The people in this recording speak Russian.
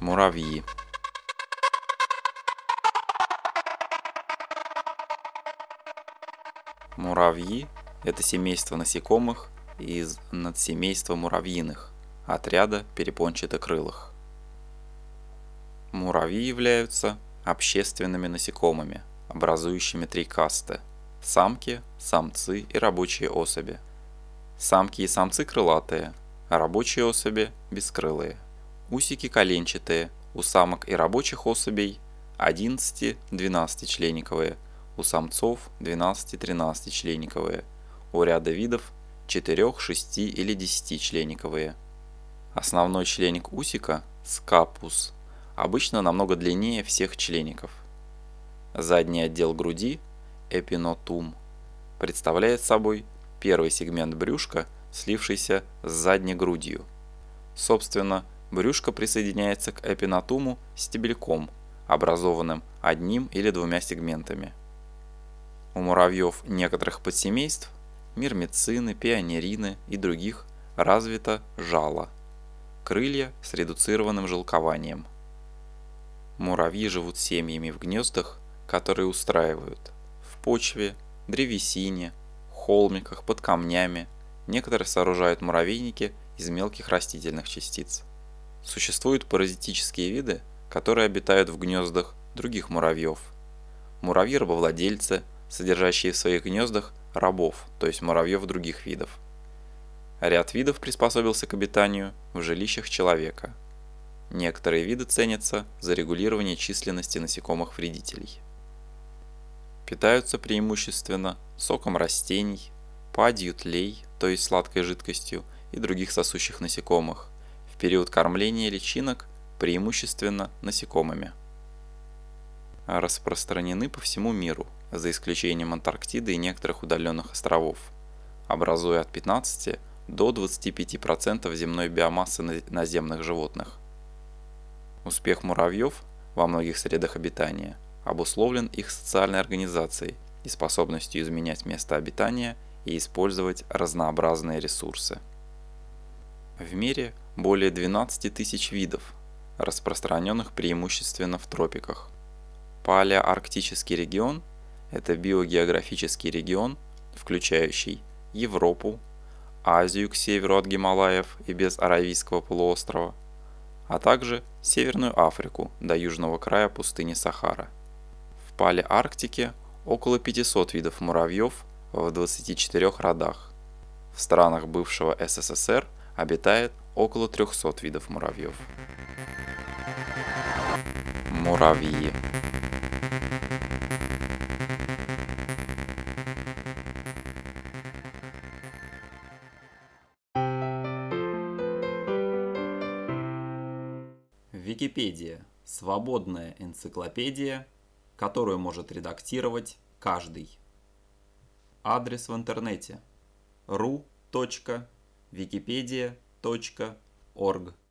Муравьи. Муравьи – это семейство насекомых из надсемейства муравьиных, отряда перепончатокрылых. Муравьи являются общественными насекомыми, образующими три касты – самки, самцы и рабочие особи. Самки и самцы крылатые, а рабочие особи бескрылые. Усики коленчатые, у самок и рабочих особей 11-12-членниковые, у самцов 12-13-членниковые, у ряда видов 4, 6 или 10-членниковые. Основной членник усика – скапус, обычно намного длиннее всех членников. Задний отдел груди – эпинотум, представляет собой первый сегмент брюшка, слившийся с задней грудью. Собственно, брюшко присоединяется к эпинотуму стебельком, образованным одним или двумя сегментами. У муравьев некоторых подсемейств – мирмицины, пионерины и других – развито жало. Крылья с редуцированным жилкованием. Муравьи живут семьями в гнездах, которые устраивают в почве, древесине, холмиках, под камнями. Некоторые сооружают муравейники из мелких растительных частиц. Существуют паразитические виды, которые обитают в гнездах других муравьев. Муравьи-рабовладельцы, содержащие в своих гнездах рабов, то есть муравьев других видов. Ряд видов приспособился к обитанию в жилищах человека. Некоторые виды ценятся за регулирование численности насекомых-вредителей. Питаются преимущественно соком растений, падью тлей, то есть сладкой жидкостью, и других сосущих насекомых. В период кормления личинок преимущественно насекомыми. Распространены по всему миру, за исключением Антарктиды и некоторых удаленных островов, образуя от 15 до 25% земной биомассы наземных животных. Успех муравьев во многих средах обитания обусловлен их социальной организацией и способностью изменять место обитания и использовать разнообразные ресурсы. В мире более 12 тысяч видов, распространенных преимущественно в тропиках. Палеоарктический регион – это биогеографический регион, включающий Европу, Азию к северу от Гималаев и без Аравийского полуострова, а также Северную Африку до южного края пустыни Сахара. В Палеарктике около 500 видов муравьев в 24 родах. В странах бывшего СССР обитает около 300 видов муравьев. Муравьи. Википедия – свободная энциклопедия, которую может редактировать каждый. Адрес в интернете ru.wikipedia.org